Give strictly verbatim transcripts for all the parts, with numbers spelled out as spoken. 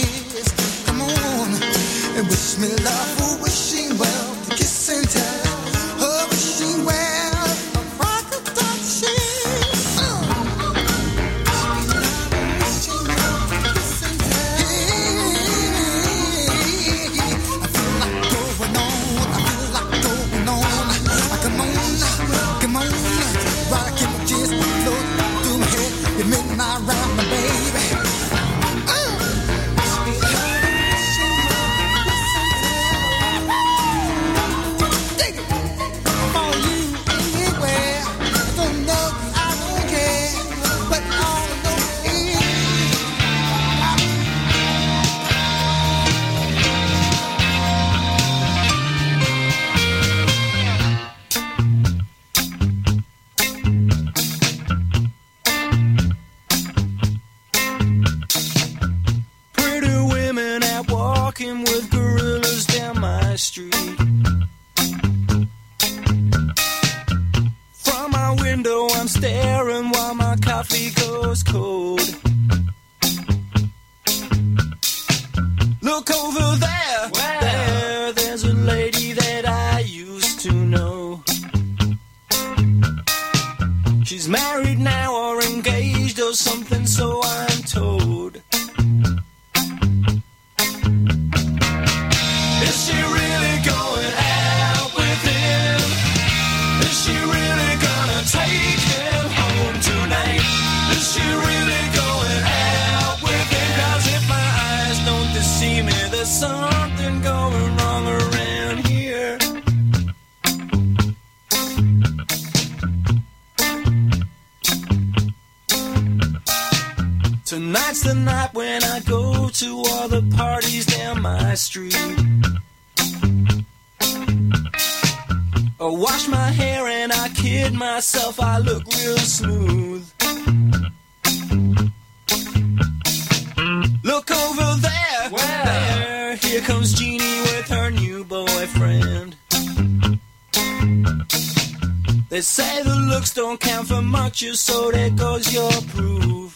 kiss. Come on and wish me love, oh, wishing well, to kiss and tell, oh, wishing well, a rock of touch. Come on, rock and just float through my head. You make my round, my baby. With gorillas down my street. From my window I'm staring while my coffee goes cold. Look over there, wow. there, there's a lady that I used to know. She's married now or engaged or something, so I'm told. Is she really going out with him? Is she really gonna take him home tonight? Is she really going out with him? 'Cause if my eyes don't deceive me, there's something going wrong around here. Tonight's the night when I go to all the parties down my street. I wash my hair and I kid myself, I look real smooth. Look over there, wow. there, here comes Jeannie with her new boyfriend. They say the looks don't count for much, so there goes your proof.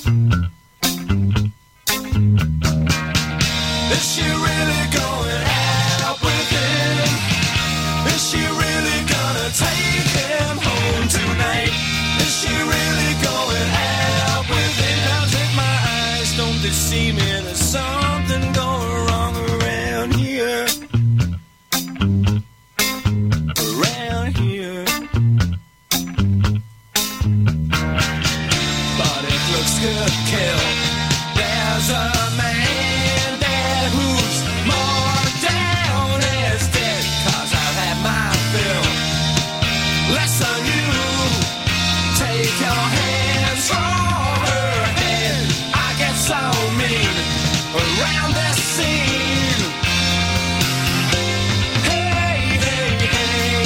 Is she really going out with him? Is she really gonna take him home tonight? Is she really going out with him? 'Cause if my eyes don't deceive me, there's something going wrong around here. Around here. But it looks good, kill. There's a man there who's more down as dead. 'Cause I've had my fill. Less on you. Take your hands from her head. I get so mean around this scene. Hey, hey, hey.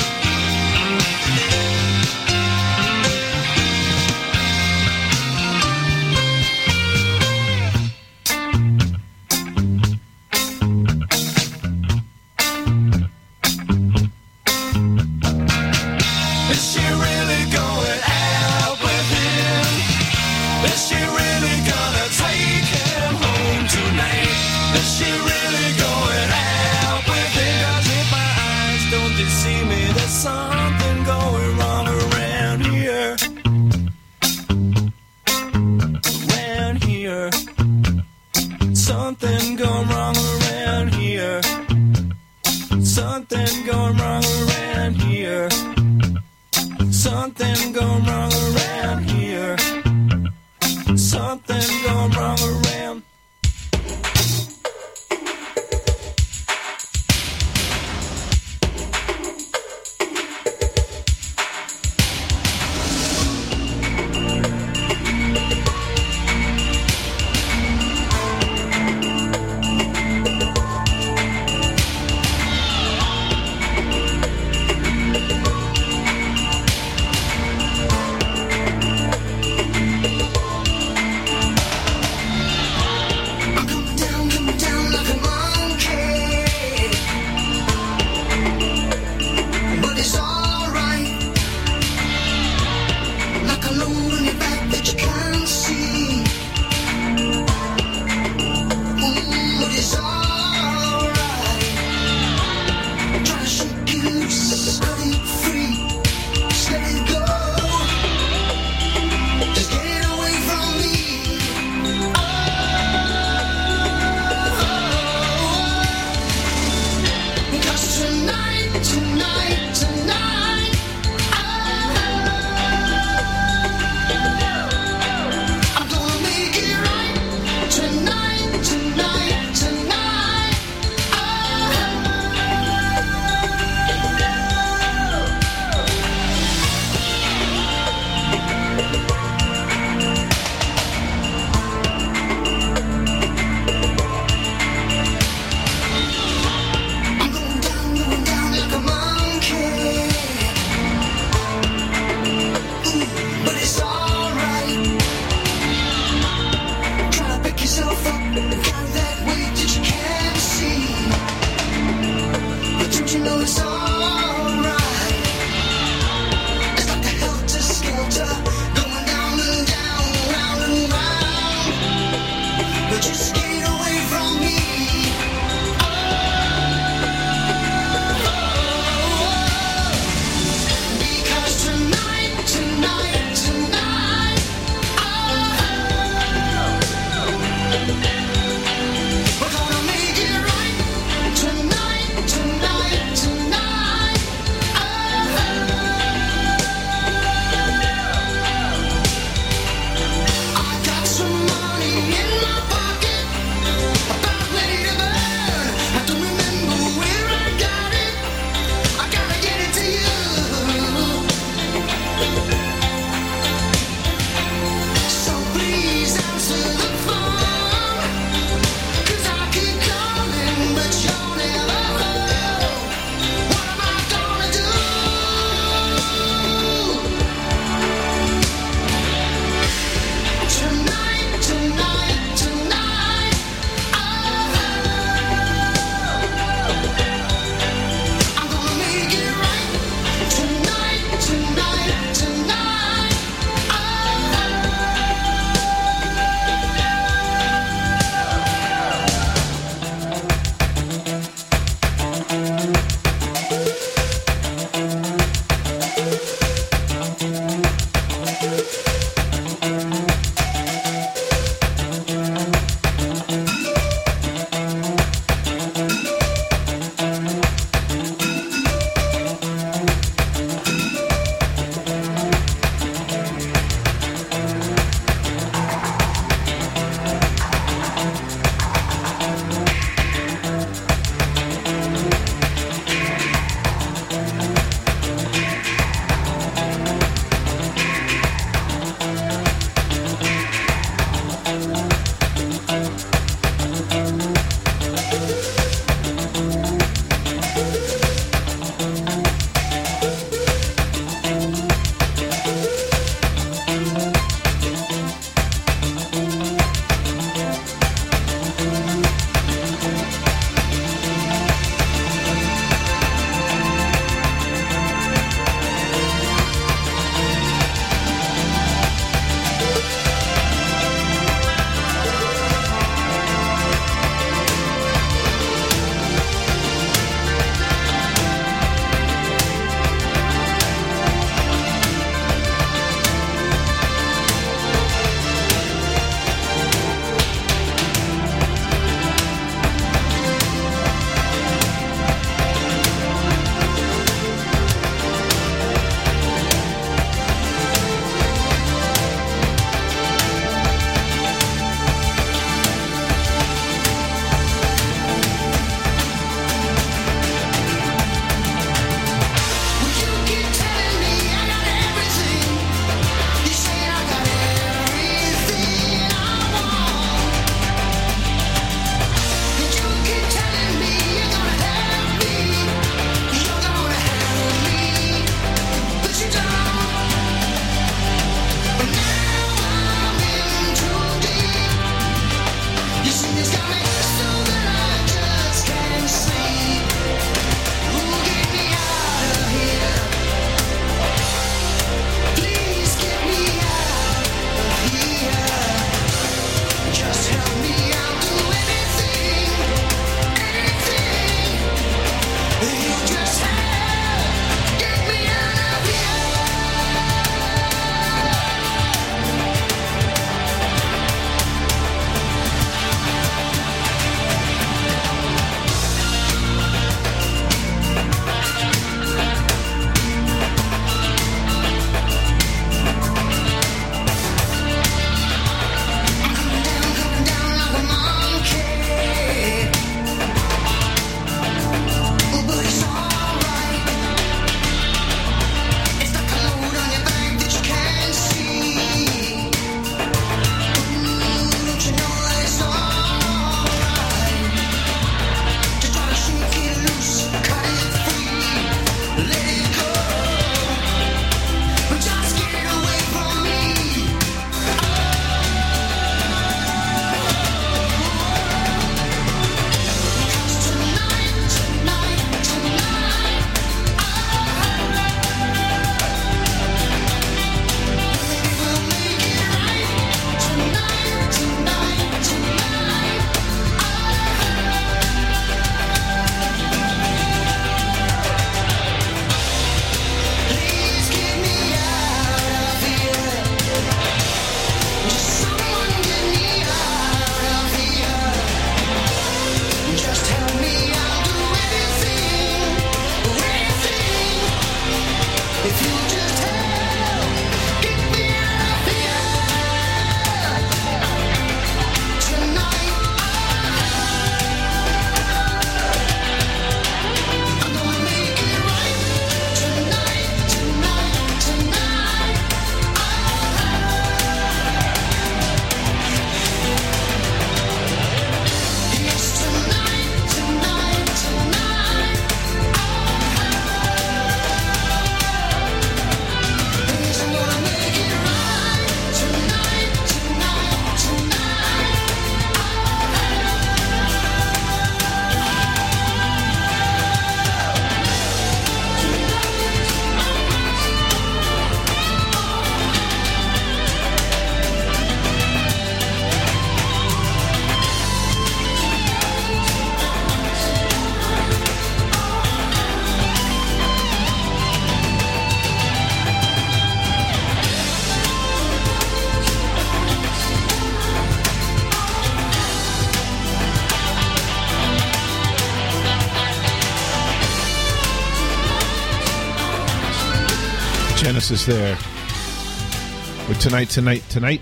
Is she really going out with him? Is she really gonna take him home tonight? Is she really going out with him? 'Cause if my eyes don't deceive me, there's something going wrong around here. Around here. Something going wrong around here. Something going wrong around here. Something going wrong around here. Something going wrong around. Genesis there with Tonight, Tonight, Tonight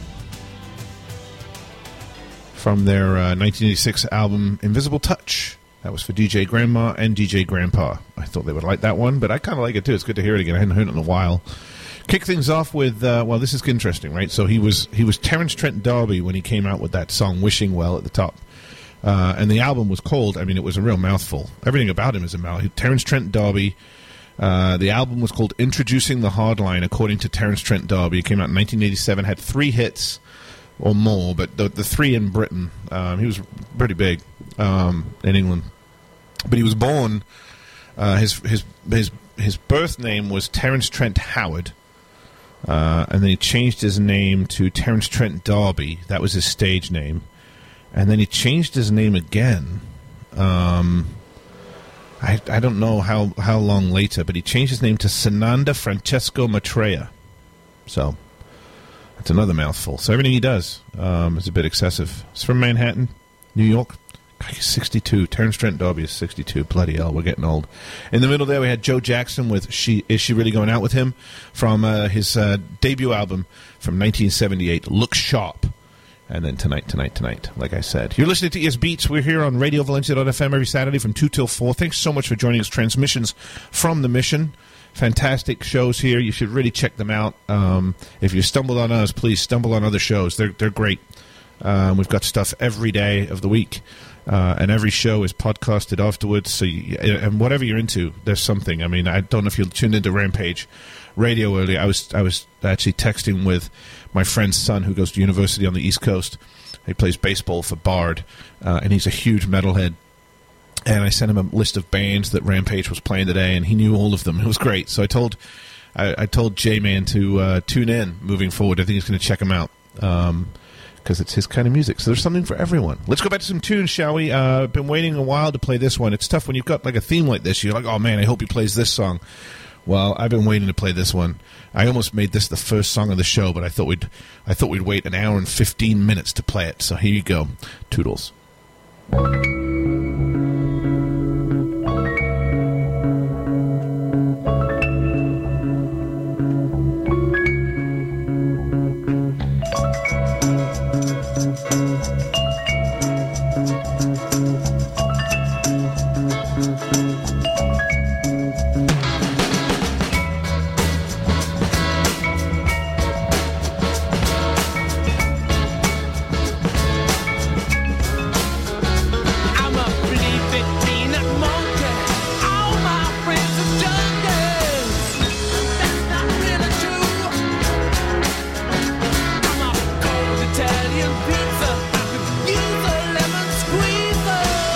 from their uh, nineteen eighty-six album Invisible Touch. That was for D J Grandma and D J Grandpa. I thought they would like that one, but I kind of like it too. It's good to hear it again. I hadn't heard it in a while. Kick things off with, uh, well, this is interesting, right? So he was he was Terence Trent D'Arby when he came out with that song Wishing Well at the top. Uh, and the album was called, I mean, it was a real mouthful. Everything about him is a mouthful. Terence Trent D'Arby. Uh, the album was called Introducing the Hardline, according to Terence Trent D'Arby. It came out in nineteen eighty-seven, had three hits or more, but the, the three in Britain. Um, he was pretty big um, in England. But he was born, uh, his, his, his, his birth name was Terence Trent Howard, uh, and then he changed his name to Terence Trent D'Arby. That was his stage name. And then he changed his name again. Um... I, I don't know how, how long later, but he changed his name to Sananda Francesco Maitreya. So, that's another mouthful. So everything he does um, is a bit excessive. He's from Manhattan, New York. God, he's sixty-two. Terence Trent D'Arby is sixty-two. Bloody hell, we're getting old. In the middle there, we had Joe Jackson with She Is She Really Going Out With Him? From uh, his uh, debut album from nineteen seventy-eight, Look Sharp. And then Tonight, Tonight, Tonight, like I said. You're listening to E S Beats. We're here on Radio Valencia dot F M every Saturday from two till four. Thanks so much for joining us. Transmissions from the Mission. Fantastic shows here. You should really check them out. Um, if you stumbled on us, please stumble on other shows. They're, they're great. Um, we've got stuff every day of the week. Uh, and every show is podcasted afterwards. So, you, and whatever you're into, there's something. I mean, I don't know if you tuned into Rampage Radio earlier. I was I was actually texting with my friend's son who goes to university on the East Coast. He plays baseball for Bard, uh, and he's a huge metalhead. And I sent him a list of bands that Rampage was playing today, and he knew all of them. It was great. So I told I, I told J-Man to uh, tune in moving forward. I think he's going to check him out because um, it's his kind of music. So there's something for everyone. Let's go back to some tunes, shall we? Uh, I've been waiting a while to play this one. It's tough when you've got like a theme like this. You're like, oh, man, I hope he plays this song. Well, I've been waiting to play this one. I almost made this the first song of the show, but I thought we'd I thought we'd wait an hour and fifteen minutes to play it. So here you go. Toodles. Italian pizza, I could use a lemon squeezer.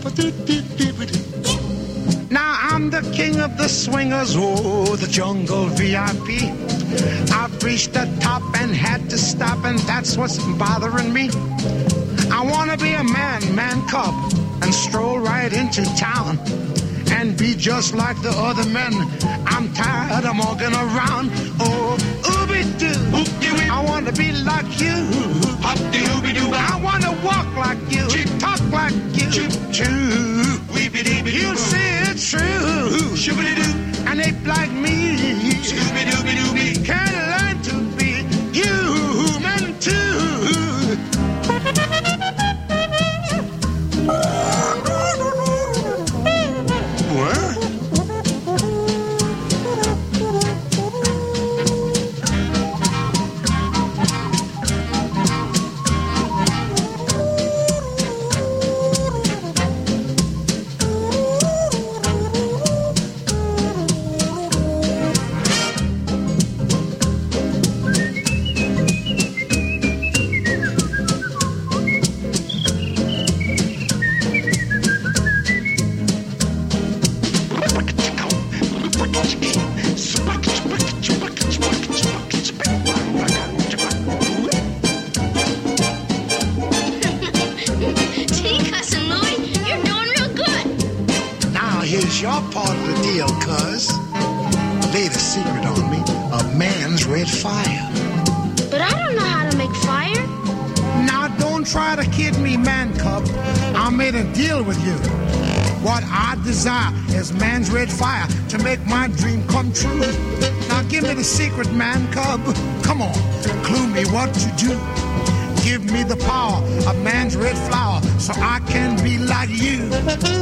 Now I'm the king of the swingers, oh, the jungle V I P. I've reached the top and had to stop, and that's what's bothering me. I wanna be a man, man cub, and stroll right into town and be just like the other men. I'm tired of walking around. Oh, ooby-doo, I wanna be like you. I wanna walk like you, talk like you. You say it's true, and ape like me can learn to be human too. Here's your part of the deal, cuz. Laid a secret on me, a man's red fire. But I don't know how to make fire. Now don't try to kid me, man cub. I made a deal with you. What I desire is man's red fire to make my dream come true. Now give me the secret, man cub. Come on, clue me what to do. Give me the power of man's red flower so I can be like you.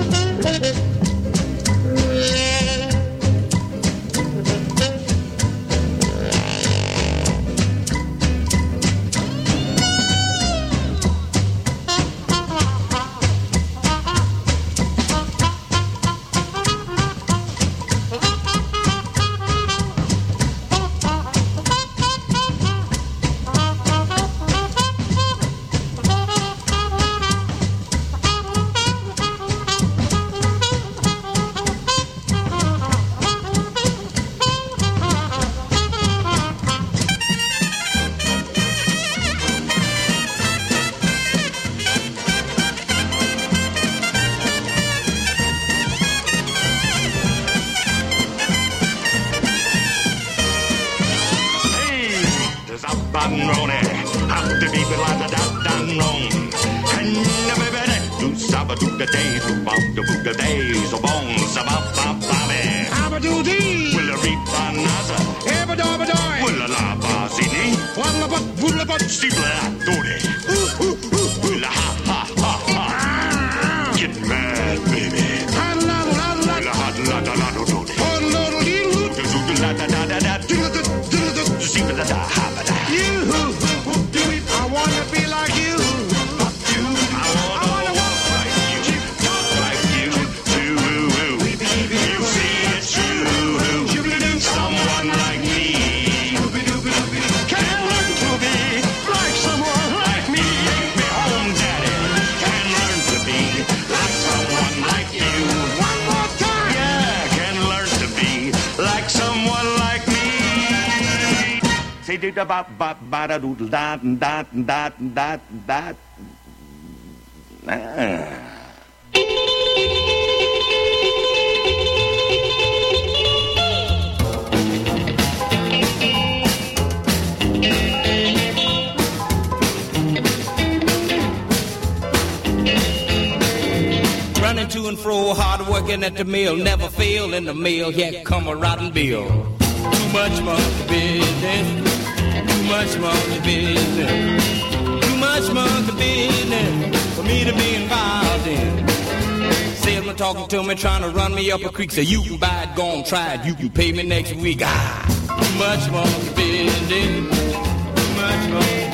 Running to and fro, hard working at the mill, never fail in the mill, here come a rotten bill. Too much monkey business, too much monkey business, too much monkey business for me to be involved in. Salesman talking to me, trying to run me up a creek, say you can buy it, go on, try it, you can pay me next week. Ah, too much monkey business, too much monkey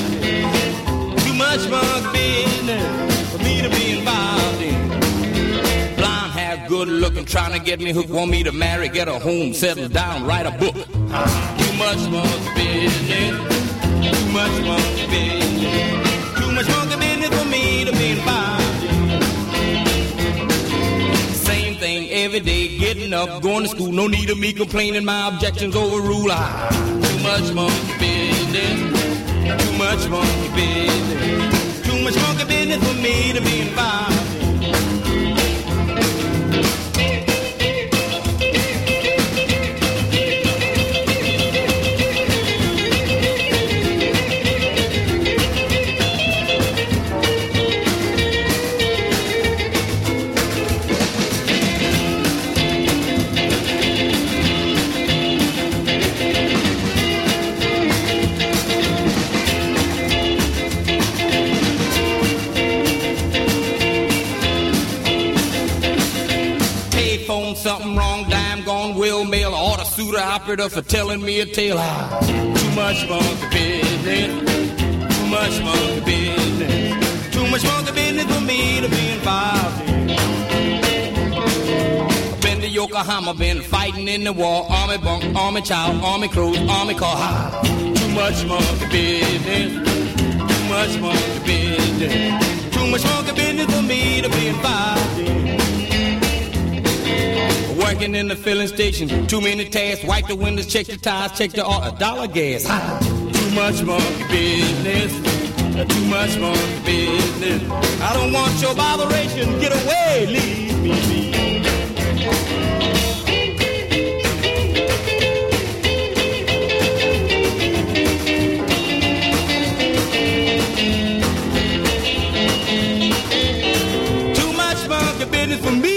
business, too much monkey business for me to be involved in. Blonde hair, good looking, trying to get me hooked, want me to marry, get a home, settle down, write a book. Ah, too much monkey business, too much monkey business, too much monkey business for me to be involved in. up, going to school. No need of me complaining, my objections overrule. Ah, too much monkey business. Too much monkey business. Too much monkey business for me to be involved. Something wrong, dime gone, will mail, order suitor operator for telling me a tale. Ah, too much monkey business, too much monkey business, too much monkey business for me to be involved in. Been to Yokohama, been fighting in the war, army bunk, army child, army cruise, army car. Ah, too much monkey business, too much monkey business, too much monkey business for me to be involved in. Working in the filling station, too many tasks, wipe the windows, check the tires, check the uh, dollar gas. Ha! Too much monkey business, too much monkey business. I don't want your botheration, get away, leave me be. Too much monkey business for me.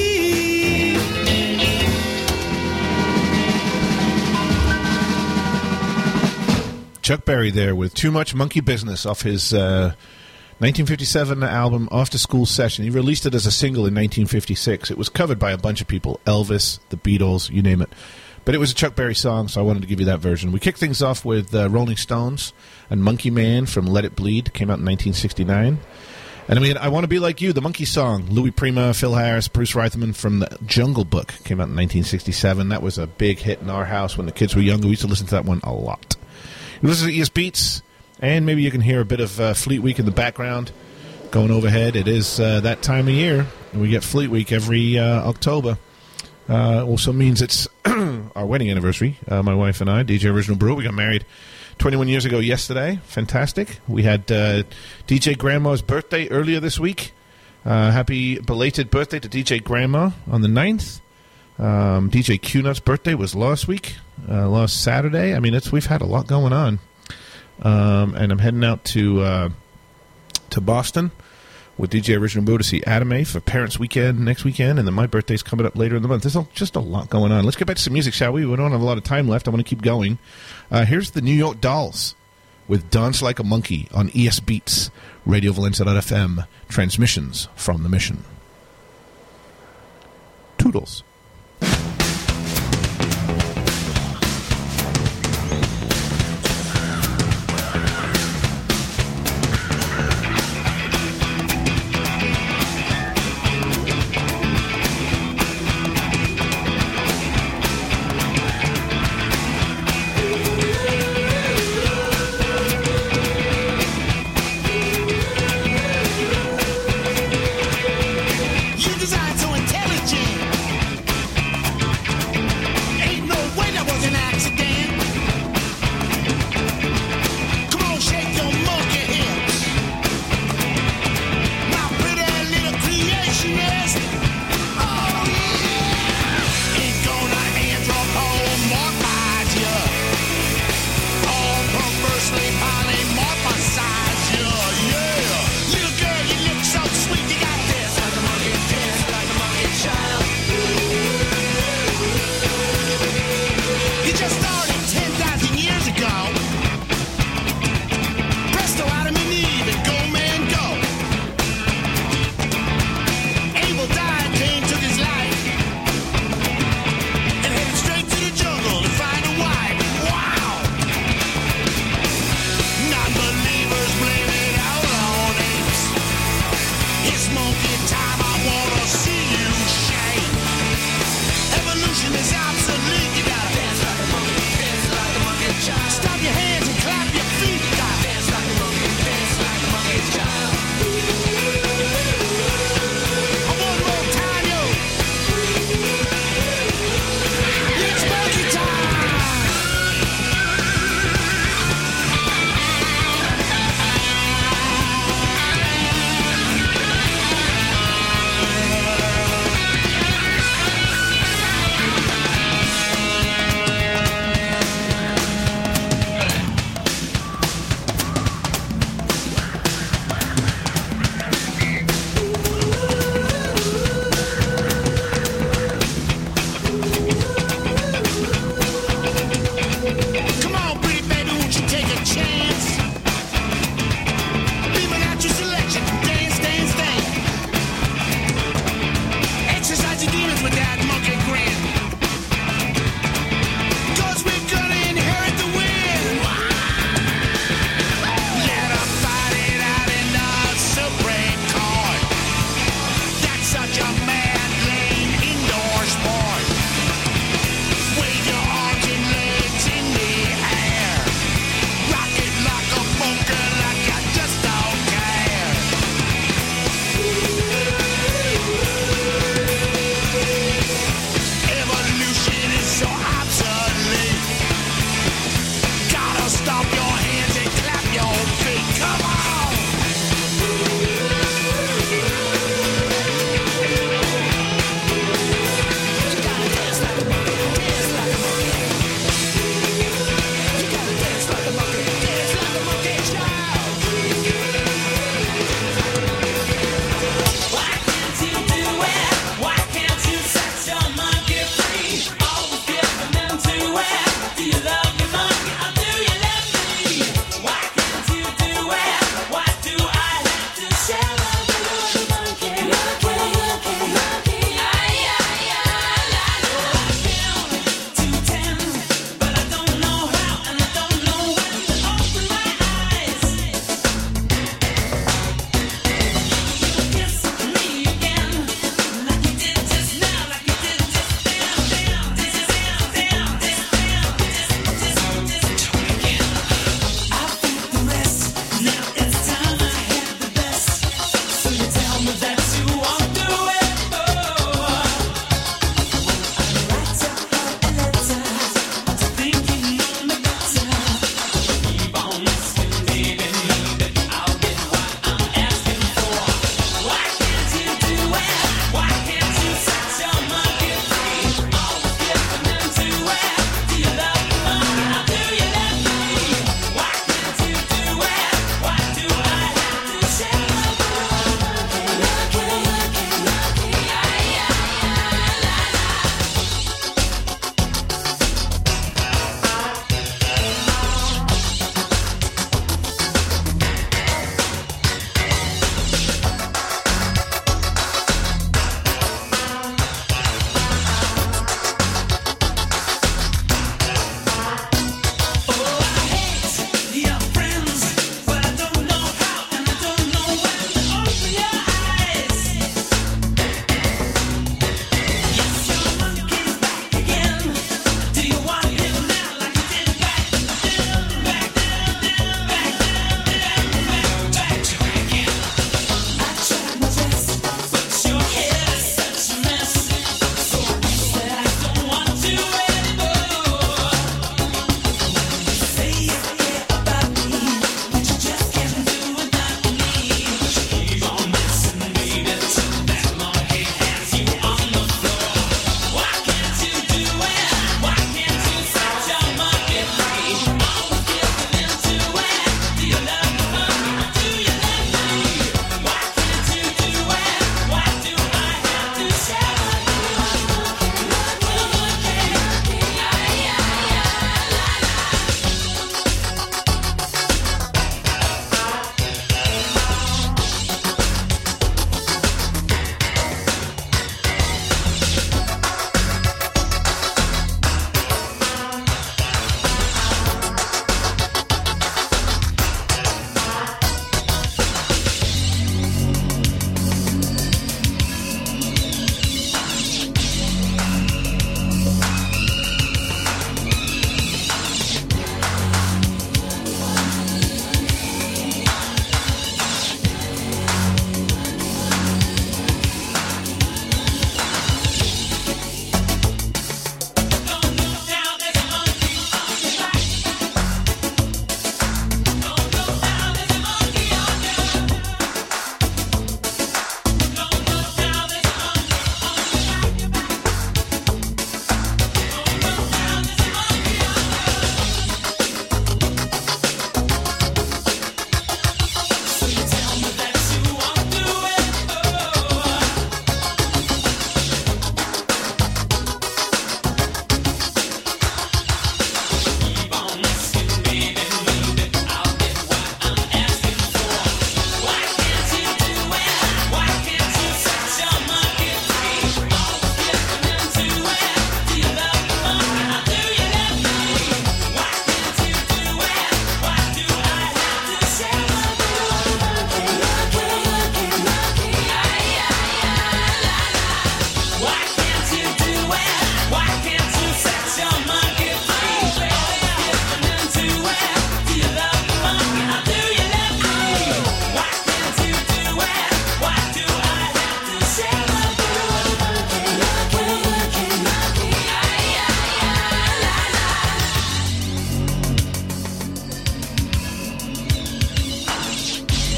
Chuck Berry there with Too Much Monkey Business off his uh, nineteen fifty-seven album After School Session. He released it as a single in nineteen fifty-six. It was covered by a bunch of people, Elvis, the Beatles, you name it. But it was a Chuck Berry song, so I wanted to give you that version. We kicked things off with uh, Rolling Stones and Monkey Man from Let It Bleed, came out in nineteen sixty-nine. And I mean, I Want to Be Like You, the Monkey song. Louis Prima, Phil Harris, Bruce Reithman from The Jungle Book, came out in nineteen sixty-seven. That was a big hit in our house when the kids were younger. We used to listen to that one a lot. You listen to E S Beats, and maybe you can hear a bit of uh, Fleet Week in the background going overhead. It is uh, that time of year, and we get Fleet Week every uh, October. Uh, also means it's our wedding anniversary, uh, my wife and I, D J Original Brew. We got married twenty-one years ago yesterday. Fantastic. We had uh, D J Grandma's birthday earlier this week. Uh, happy belated birthday to D J Grandma on the ninth. Um, D J Q-Nut's birthday was last week, uh, last Saturday. I mean, it's we've had a lot going on. Um, and I'm heading out to uh, to Boston with D J Original Brew to see Adame for Parents Weekend next weekend, and then my birthday's coming up later in the month. There's a, just a lot going on. Let's get back to some music, shall we? We don't have a lot of time left. I want to keep going. Uh, here's the New York Dolls with Dance Like a Monkey on E S Beats, Radio Valencia dot F M, transmissions from the mission. Toodles. You design so intelligent.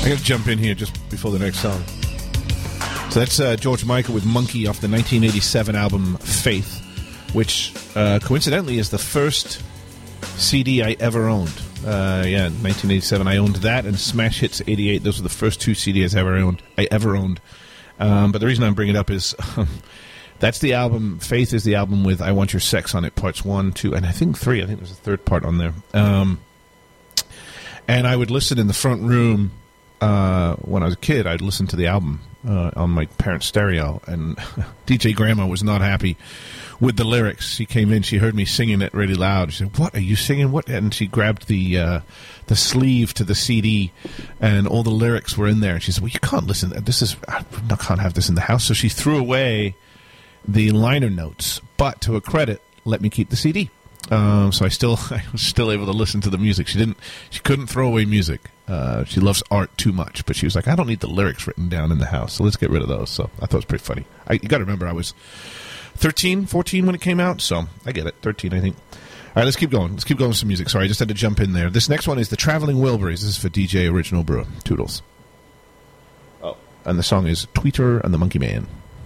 I got to jump in here just before the next song. So that's uh, George Michael with Monkey off the nineteen eighty-seven album Faith, which uh, coincidentally is the first C D I ever owned. Uh, yeah, in nineteen eighty-seven I owned that, and Smash Hits eighty-eight. Those were the first two C Ds I ever owned. I ever owned. Um, but the reason I'm bringing it up is um, that's the album. Faith is the album with I Want Your Sex on it, parts one, two, and I think three. I think there's a third part on there. Um, and I would listen in the front room uh, when I was a kid. I'd listen to the album uh, on my parents' stereo, and D J Grandma was not happy with the lyrics. She came in, she heard me singing it really loud. She said, "What are you singing? What?" And she grabbed the uh, the sleeve to the C D, and all the lyrics were in there. And she said, "Well, you can't listen. This is I can't have this in the house." So she threw away the liner notes, but to her credit, let me keep the C D. Um, so I still I was still able to listen to the music. She didn't. She couldn't throw away music. Uh, she loves art too much, but she was like, "I don't need the lyrics written down in the house, so let's get rid of those." So I thought it was pretty funny. I, you got to remember, I was thirteen, fourteen when it came out, so I get it. thirteen, I think. All right, let's keep going. Let's keep going with some music. Sorry, I just had to jump in there. This next one is the Traveling Wilburys. This is for D J Original Brewer. Toodles. Oh, and the song is Tweeter and the Monkey Man.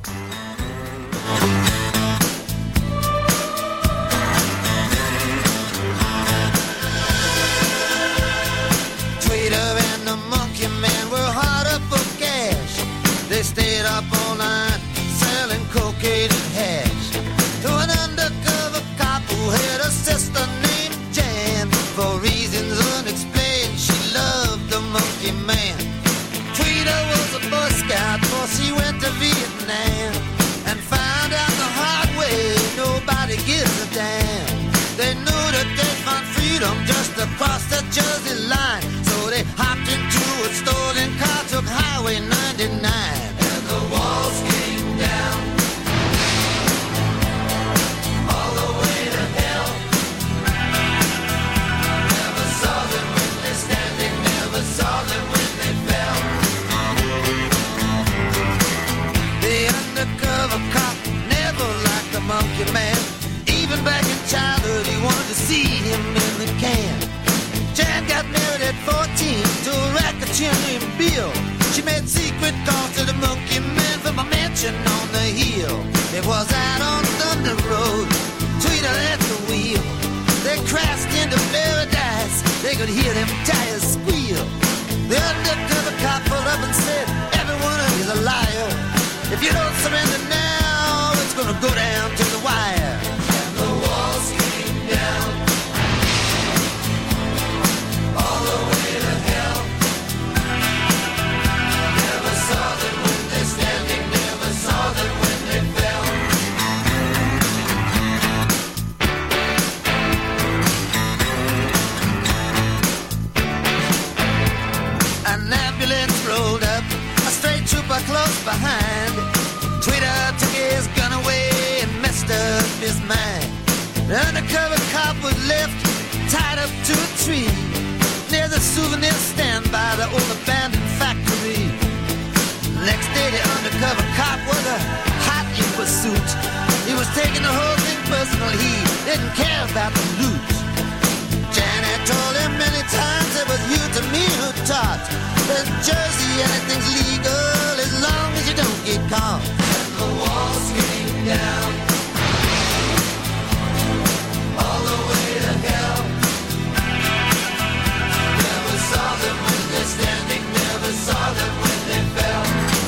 Stayed up all night selling cocaine and hash to an undercover cop who had a sister named Jan. For reasons unexplained, she loved the monkey man. Tweeter was a Boy Scout before she went to Vietnam, and found out the hard way nobody gives a damn. They knew that they'd find freedom just across the Jersey line, so they hopped into a stolen car, took Highway ninety-nine. The walls came down all the way to hell. Never saw them when they're standing, never saw them when they fell. The undercover cop never liked the monkey man. Even back in childhood he wanted to see him in the can. Jan got married at fourteen to a racketeer named Bill. She made secret calls to the monkey man from a mansion on the hill. It was out on Thunder Road, Tweeter at the wheel. They crashed into paradise, they could hear them tires squeal. The undercover cop pulled up and said, "Everyone is a liar. If you don't surrender now, it's gonna go down to the wire." And the walls came down all the way to hell. Never saw them when they're standing, never saw them when they fell. An ambulance rolled up, a straight trooper close behind. Tweeter took his gun away and messed up his mind. The undercover cop was left tied up to a tree near the souvenir stand by the old abandoned factory. Next day the undercover cop was a hot in pursuit. He was taking the whole thing personal, he didn't care about the loot. Janet told him many times it was you to me who taught. In Jersey anything's legal as long as you don't get caught. And the walls came down all the way to hell. Never saw them when they're standing, never saw them when they fell.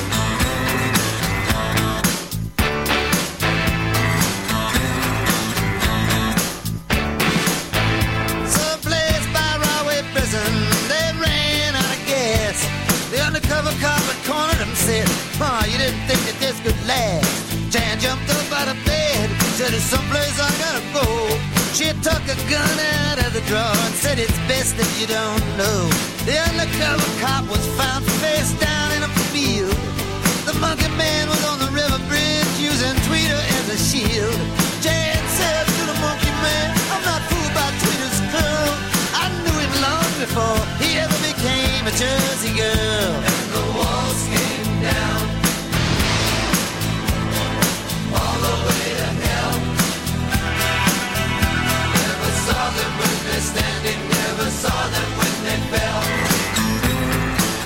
Someplace by Rahway Prison, they ran out of gas. The undercover cop had cornered him and said, "Ma, you didn't think that this could last." Jan jumped up out of bed, said, "There's someplace I gotta go." She took a gun out of the drawer and said, "It's best that you don't know." The undercover cop was found face down in a field. The monkey man was on the river bridge using Tweeter as a shield. Jan said to the monkey man, "I'm not fooled by Tweeter's curl. I knew him long before he ever became a Jersey girl." And the walls came down all the way to hell. Never saw them when they're standing, never saw them when they fell.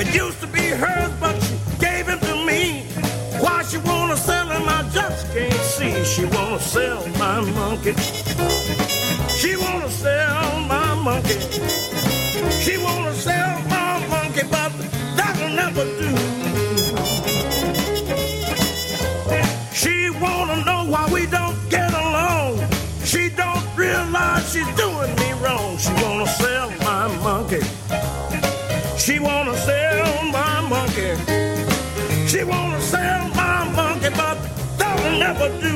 It used to be hers, but she gave him to me. Why she wanna sell him, I just can't see. She wanna sell my monkey. She wanna sell my monkey. She wanna sell my monkey, but that'll never do. She wanna know why we don't get along. She don't realize she's doing me wrong. She wanna sell my monkey. She wanna sell my monkey. She wanna sell my monkey, but that'll never do.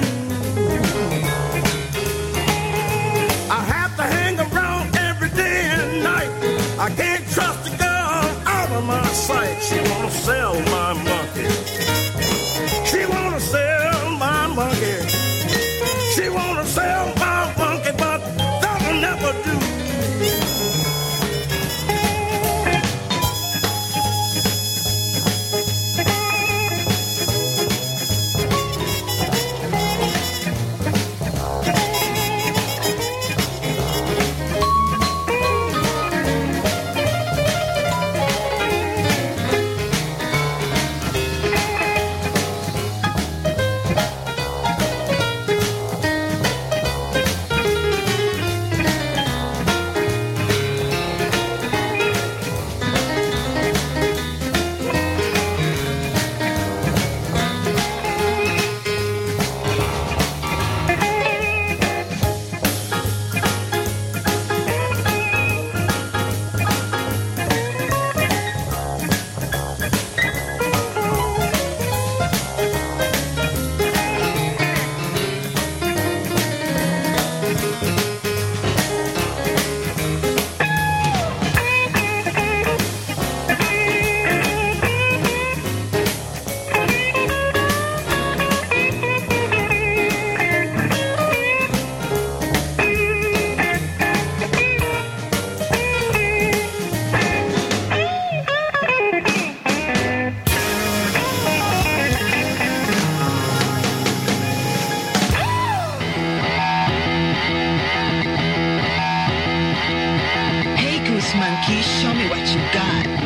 I have to hang around every day and night. I can't trust a girl out of my sight. She wanna sell my monkey. She wanna sell my monkey. She wanna sell my monkey, but that'll never do. Monkey, show me what you got.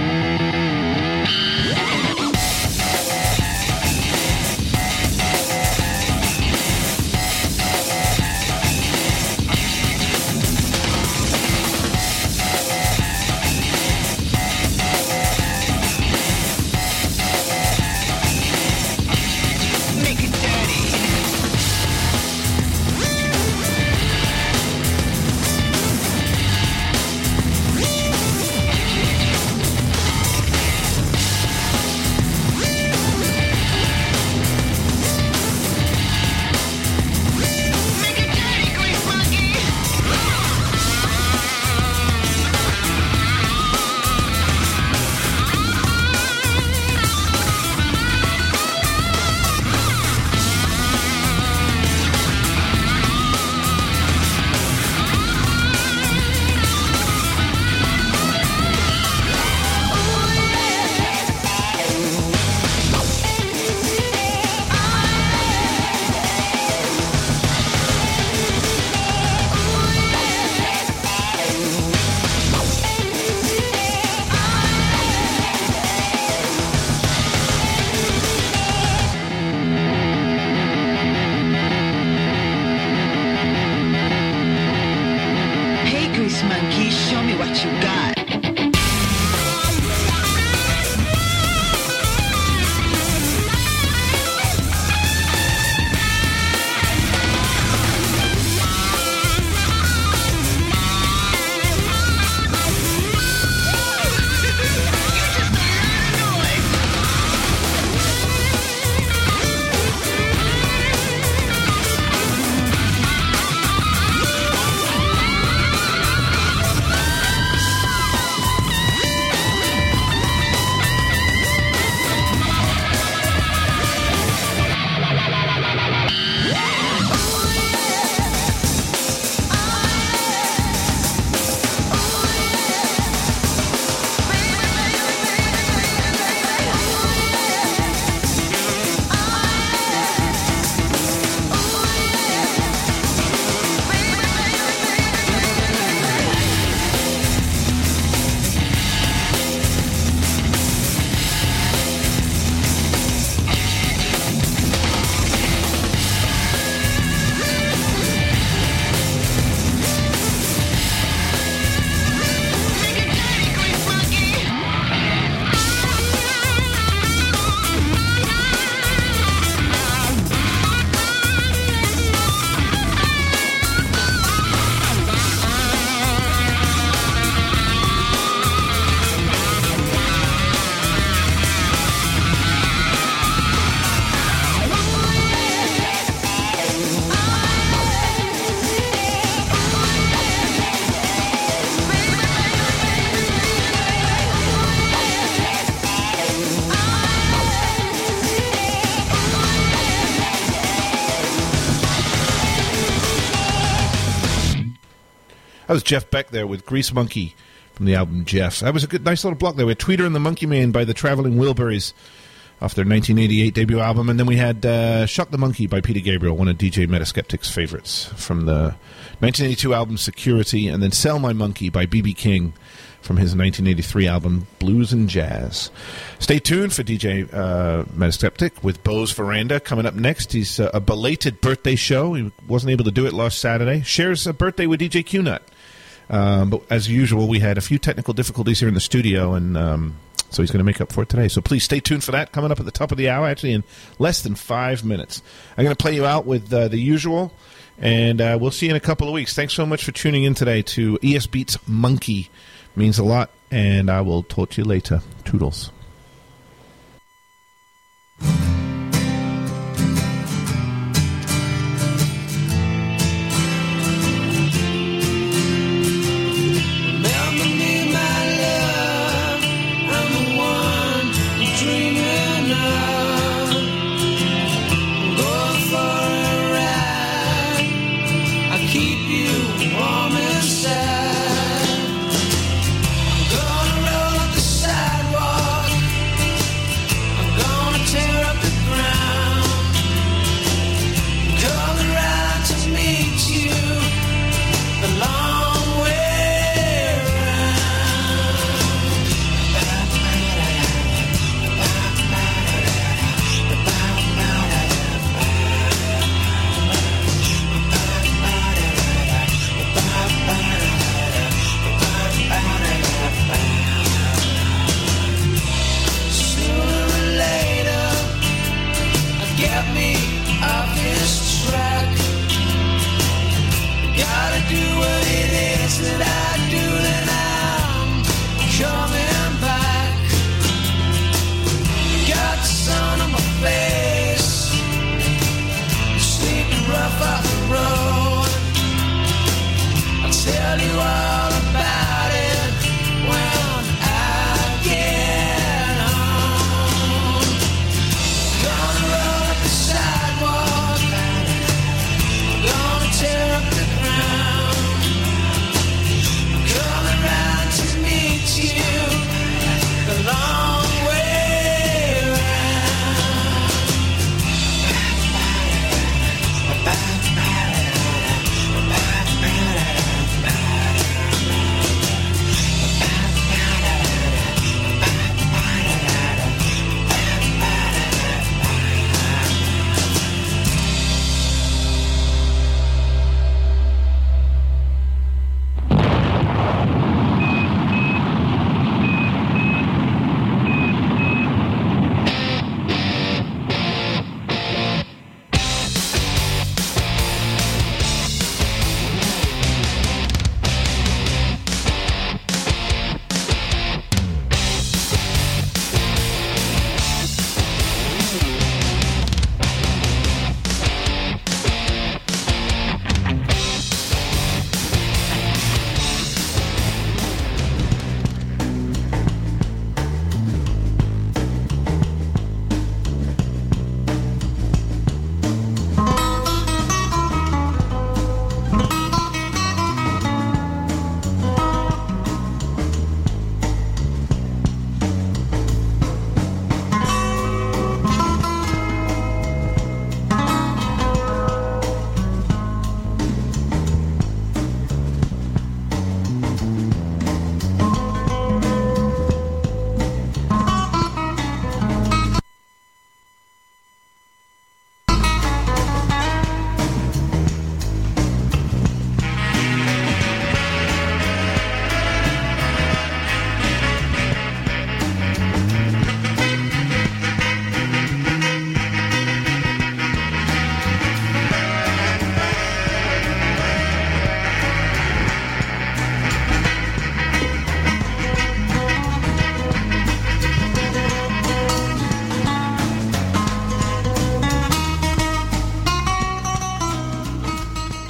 That was Jeff Beck there with Grease Monkey from the album Jeff. That was a good, nice little block there. We had Tweeter and the Monkey Man by the Traveling Wilburys off their nineteen eighty-eight debut album. And then we had uh, Shock the Monkey by Peter Gabriel, one of D J Metaskeptic's favorites from the nineteen eighty-two album Security. And then Sell My Monkey by B B King from his nineteen eighty-three album Blues and Jazz. Stay tuned for D J uh, Metaskeptic with Bo's Veranda coming up next. He's uh, a belated birthday show. He wasn't able to do it last Saturday. Shares a birthday with D J Q-Nut. Um, but as usual, we had a few technical difficulties here in the studio, and um, so he's going to make up for it today. So please stay tuned for that coming up at the top of the hour, actually in less than five minutes. I'm going to play you out with uh, the usual, and uh, we'll see you in a couple of weeks. Thanks so much for tuning in today to E S Beats Monkey. Means a lot, and I will talk to you later. Toodles.